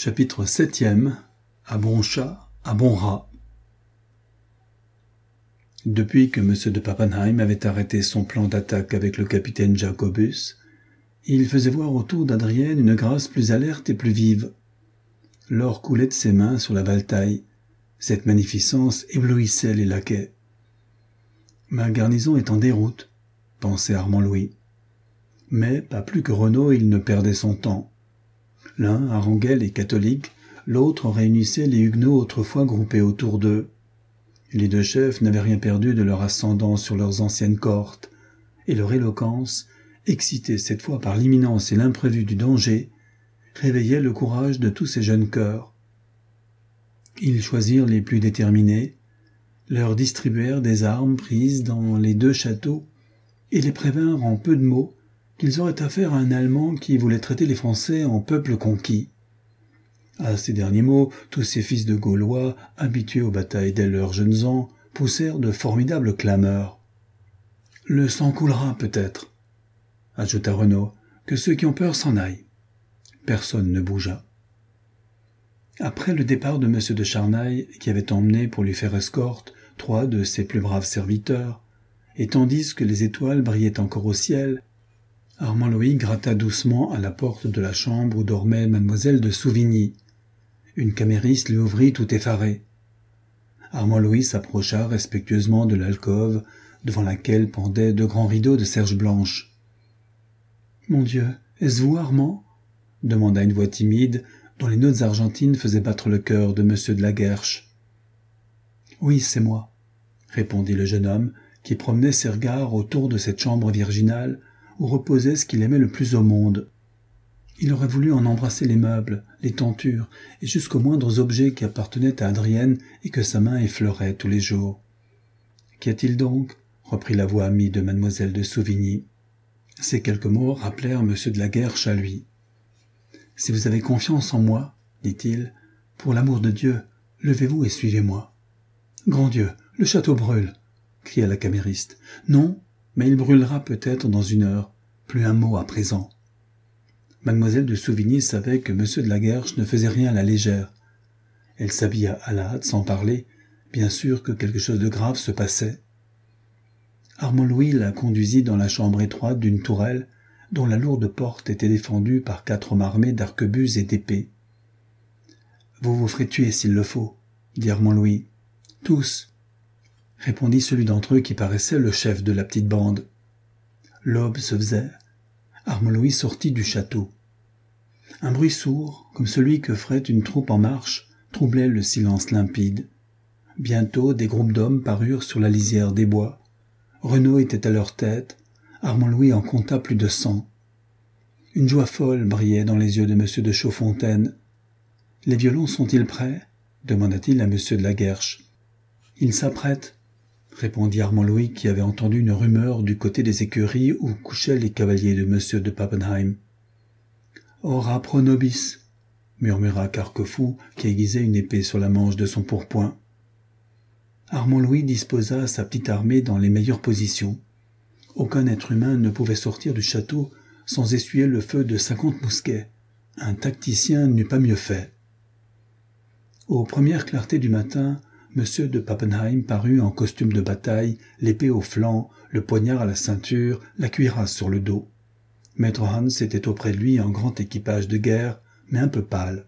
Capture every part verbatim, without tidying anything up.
Chapitre septième. À bon chat, à bon rat. Depuis que M. de Pappenheim avait arrêté son plan d'attaque avec le capitaine Jacobus, il faisait voir autour d'Adrienne une grâce plus alerte et plus vive. L'or coulait de ses mains sur la valetaille. Cette magnificence éblouissait les laquais. Ma garnison est en déroute, pensait Armand Louis. Mais, pas plus que Renaud, il ne perdait son temps. L'un haranguait les catholiques, l'autre réunissait les huguenots autrefois groupés autour d'eux. Les deux chefs n'avaient rien perdu de leur ascendant sur leurs anciennes cohortes, et leur éloquence, excitée cette fois par l'imminence et l'imprévu du danger, réveillait le courage de tous ces jeunes cœurs. Ils choisirent les plus déterminés, leur distribuèrent des armes prises dans les deux châteaux, et les prévinrent en peu de mots qu'ils auraient affaire à un Allemand qui voulait traiter les Français en peuple conquis. À ces derniers mots, tous ces fils de Gaulois, habitués aux batailles dès leurs jeunes ans, poussèrent de formidables clameurs. « Le sang coulera peut-être, » ajouta Renaud, « que ceux qui ont peur s'en aillent. » Personne ne bougea. Après le départ de M. de Charnail, qui avait emmené pour lui faire escorte trois de ses plus braves serviteurs, et tandis que les étoiles brillaient encore au ciel, Armand Louis gratta doucement à la porte de la chambre où dormait mademoiselle de Souvigny. Une camériste lui ouvrit tout effarée. Armand Louis s'approcha respectueusement de l'alcôve devant laquelle pendaient deux grands rideaux de serge blanche. « Mon Dieu, est-ce vous, Armand ?» demanda une voix timide dont les notes argentines faisaient battre le cœur de M. de la Guerche. « Oui, c'est moi, » répondit le jeune homme qui promenait ses regards autour de cette chambre virginale où reposait ce qu'il aimait le plus au monde. Il aurait voulu en embrasser les meubles, les tentures, et jusqu'aux moindres objets qui appartenaient à Adrienne et que sa main effleurait tous les jours. « Qu'y a-t-il donc ?» reprit la voix amie de mademoiselle de Souvigny. Ces quelques mots rappelèrent M. de la Guerche à lui. « Si vous avez confiance en moi, dit-il, pour l'amour de Dieu, levez-vous et suivez-moi. »« Grand Dieu, le château brûle !» cria la camériste. « Non, mais il brûlera peut-être dans une heure. Plus un mot à présent. » Mademoiselle de Souvigny savait que M. de la Guerche ne faisait rien à la légère. Elle s'habilla à la hâte sans parler, bien sûr que quelque chose de grave se passait. Armand Louis la conduisit dans la chambre étroite d'une tourelle dont la lourde porte était défendue par quatre hommes armés d'arquebuses et d'épées. « Vous vous ferez tuer s'il le faut, » dit Armand Louis. « Tous, » répondit celui d'entre eux qui paraissait le chef de la petite bande. L'aube se faisait. Armand Louis sortit du château. Un bruit sourd, comme celui que ferait une troupe en marche, troublait le silence limpide. Bientôt, des groupes d'hommes parurent sur la lisière des bois. Renaud était à leur tête. Armand Louis en compta plus de cent. Une joie folle brillait dans les yeux de M. de Chaudfontaine. « Les violons sont-ils prêts ?» demanda-t-il à M. de la Guerche. « Ils s'apprêtent, » répondit Armand Louis qui avait entendu une rumeur du côté des écuries où couchaient les cavaliers de M. de Pappenheim. « Ora pro nobis » murmura Carquefou qui aiguisait une épée sur la manche de son pourpoint. Armand Louis disposa sa petite armée dans les meilleures positions. Aucun être humain ne pouvait sortir du château sans essuyer le feu de cinquante mousquets. Un tacticien n'eût pas mieux fait. Aux premières clartés du matin, M. de Pappenheim parut en costume de bataille, l'épée au flanc, le poignard à la ceinture, la cuirasse sur le dos. Maître Hans était auprès de lui en grand équipage de guerre, mais un peu pâle.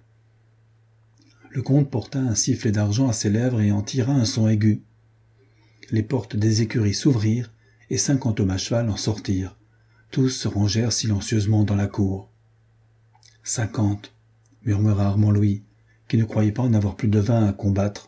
Le comte porta un sifflet d'argent à ses lèvres et en tira un son aigu. Les portes des écuries s'ouvrirent et cinquante hommes à cheval en sortirent. Tous se rangèrent silencieusement dans la cour. « Cinquante » murmura Armand Louis, qui ne croyait pas en avoir plus de vingt à combattre.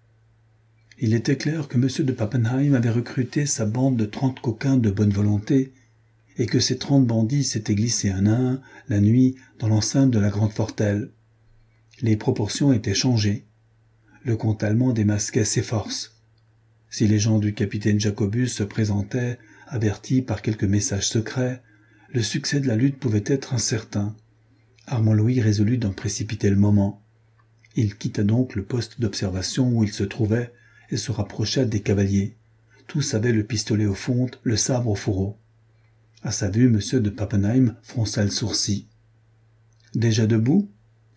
Il était clair que M. de Pappenheim avait recruté sa bande de trente coquins de bonne volonté et que ces trente bandits s'étaient glissés un à un, la nuit, dans l'enceinte de la grande fortelle. Les proportions étaient changées. Le comte allemand démasquait ses forces. Si les gens du capitaine Jacobus se présentaient, avertis par quelques messages secrets, le succès de la lutte pouvait être incertain. Armand Louis résolut d'en précipiter le moment. Il quitta donc le poste d'observation où il se trouvait et se rapprocha des cavaliers. Tous avaient le pistolet au fonte, le sabre au fourreau. À sa vue, M. de Pappenheim fronça le sourcil. « Déjà debout »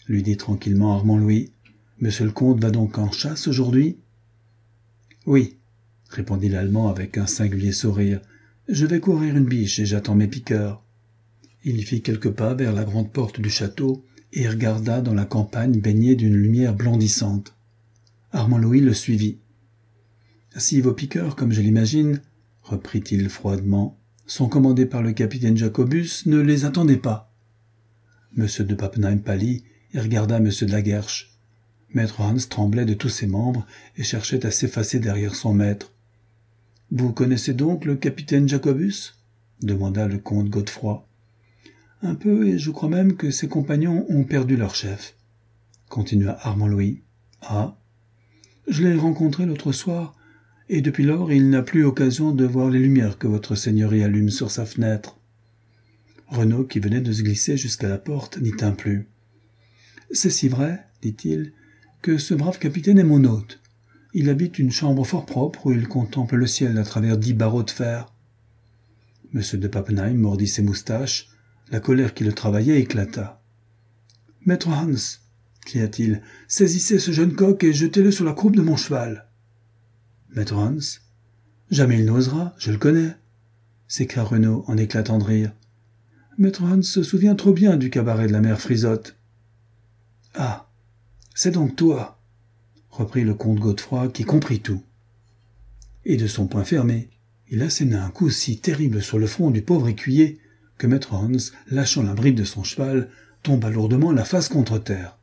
lui dit tranquillement Armand Louis. Monsieur le comte va donc en chasse aujourd'hui? Oui, répondit l'Allemand avec un singulier sourire. Je vais courir une biche et j'attends mes piqueurs. Il fit quelques pas vers la grande porte du château et regarda dans la campagne baignée d'une lumière blondissante. Armand Louis le suivit. Si vos piqueurs, comme je l'imagine, reprit-il froidement, sont commandés par le capitaine Jacobus, ne les attendez pas. Monsieur de Pappenheim pâlit et regarda Monsieur de la Guerche. Maître Hans tremblait de tous ses membres et cherchait à s'effacer derrière son maître. « Vous connaissez donc le capitaine Jacobus ?» demanda le comte Godefroy. « Un peu, et je crois même que ses compagnons ont perdu leur chef, » continua Armand Louis. « Ah, je l'ai rencontré l'autre soir, et depuis lors il n'a plus occasion de voir les lumières que votre seigneurie allume sur sa fenêtre. » Renaud, qui venait de se glisser jusqu'à la porte, n'y tint plus. « C'est si vrai, dit-il, que ce brave capitaine est mon hôte. Il habite une chambre fort propre où il contemple le ciel à travers dix barreaux de fer. » Monsieur de Pappenheim mordit ses moustaches. La colère qui le travaillait éclata. « Maître Hans, cria-t-il, saisissez ce jeune coq et jetez-le sur la croupe de mon cheval. » Maître Hans, jamais il n'osera, je le connais, s'écria Renaud en éclatant de rire. Maître Hans se souvient trop bien du cabaret de la mère Frisotte. Ah, c'est donc toi, reprit le comte Godefroy qui comprit tout. Et de son poing fermé, il asséna un coup si terrible sur le front du pauvre écuyer que Maître Hans, lâchant la bride de son cheval, tomba lourdement la face contre terre.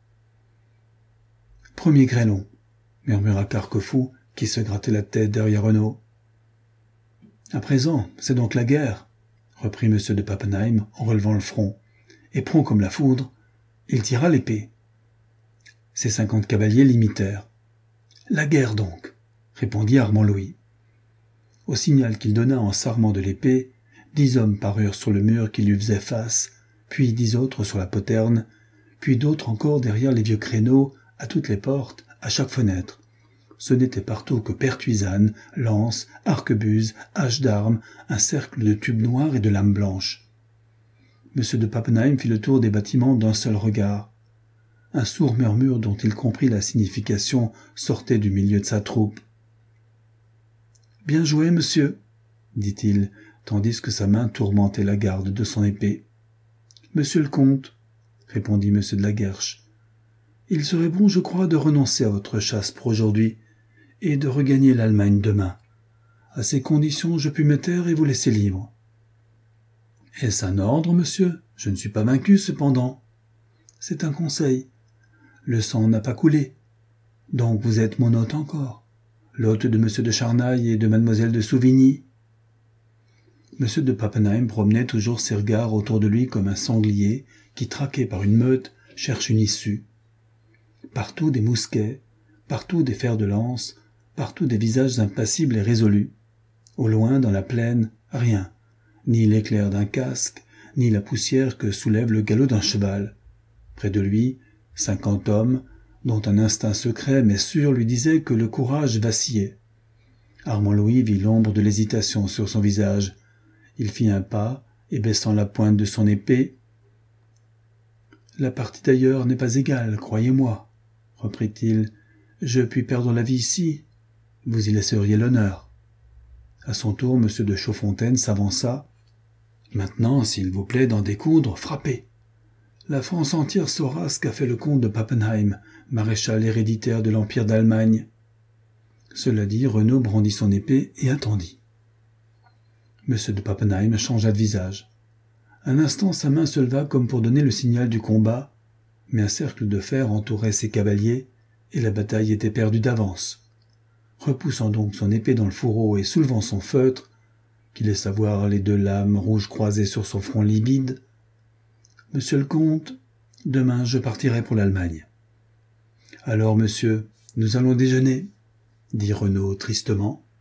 « Premier grêlon, » murmura Carquefou, qui se grattait la tête derrière Renaud. « À présent, c'est donc la guerre, » reprit Monsieur de Pappenheim en relevant le front, et prompt comme la foudre, il tira l'épée. Ses cinquante cavaliers l'imitèrent. « La guerre donc, » répondit Armand Louis. Au signal qu'il donna en s'armant de l'épée, dix hommes parurent sur le mur qui lui faisait face, puis dix autres sur la poterne, puis d'autres encore derrière les vieux créneaux, à toutes les portes, à chaque fenêtre. Ce n'était partout que pertuisanes, lances, arquebuses, haches d'armes, un cercle de tubes noirs et de lames blanches. Monsieur de Pappenheim fit le tour des bâtiments d'un seul regard. Un sourd murmure dont il comprit la signification sortait du milieu de sa troupe. « Bien joué, monsieur, » dit-il, tandis que sa main tourmentait la garde de son épée. « Monsieur le comte, » répondit Monsieur de la Guerche, « il serait bon, je crois, de renoncer à votre chasse pour aujourd'hui et de regagner l'Allemagne demain. À ces conditions, je puis me taire et vous laisser libre. »« Est-ce un ordre, monsieur ? Je ne suis pas vaincu, cependant. »« C'est un conseil. Le sang n'a pas coulé. Donc vous êtes mon hôte encore, l'hôte de Monsieur de Charnail et de Mademoiselle de Souvigny. » Monsieur de Pappenheim promenait toujours ses regards autour de lui comme un sanglier qui, traqué par une meute, cherche une issue. Partout des mousquets, partout des fers de lance, partout des visages impassibles et résolus. Au loin, dans la plaine, rien, ni l'éclair d'un casque, ni la poussière que soulève le galop d'un cheval. Près de lui, cinquante hommes, dont un instinct secret mais sûr lui disait que le courage vacillait. Armand Louis vit l'ombre de l'hésitation sur son visage. Il fit un pas, et baissant la pointe de son épée, « La partie d'ailleurs n'est pas égale, croyez-moi, » reprit-il. « Je puis perdre la vie ici, vous y laisseriez l'honneur. » À son tour, Monsieur de Chaudfontaine s'avança. « Maintenant, s'il vous plaît d'en découdre, frappez. La France entière saura ce qu'a fait le comte de Pappenheim, maréchal héréditaire de l'Empire d'Allemagne. » Cela dit, Renaud brandit son épée et attendit. Monsieur de Pappenheim changea de visage. Un instant, sa main se leva comme pour donner le signal du combat, mais un cercle de fer entourait ses cavaliers, et la bataille était perdue d'avance. Repoussant donc son épée dans le fourreau et soulevant son feutre, qui laissa voir les deux lames rouges croisées sur son front livide, « Monsieur le comte, demain je partirai pour l'Allemagne. »« Alors, monsieur, nous allons déjeuner, » dit Renaud tristement.